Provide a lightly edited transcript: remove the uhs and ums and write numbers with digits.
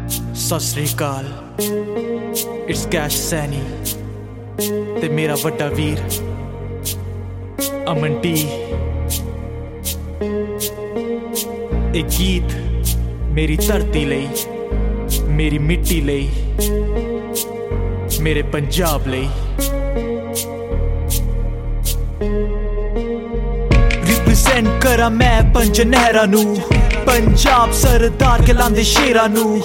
ਸਤਿ ਸ੍ਰੀ ਅਕਾਲ। ਇਟਸ ਕੈਸ਼ ਸੈਣੀ ਤੇ ਮੇਰਾ ਵੱਡਾ ਵੀਰ ਅਮਨ ਟੀ। ਇਹ ਗੀਤ ਮੇਰੀ ਧਰਤੀ ਲਈ, ਮੇਰੀ ਮਿੱਟੀ ਲਈ, ਮੇਰੇ ਪੰਜਾਬ ਲਈ। ਰਿਪਰੈਜ਼ੈਂਟ ਕਰਾਂ ਮੈਂ ਪੰਜ ਨਹਿਰਾਂ ਨੂੰ, ਪੰਜਾਬ ਸਰਦਾਰ ਕਹਿਲਾਂਦੇ ਸ਼ੇਰਾਂ ਨੂੰ।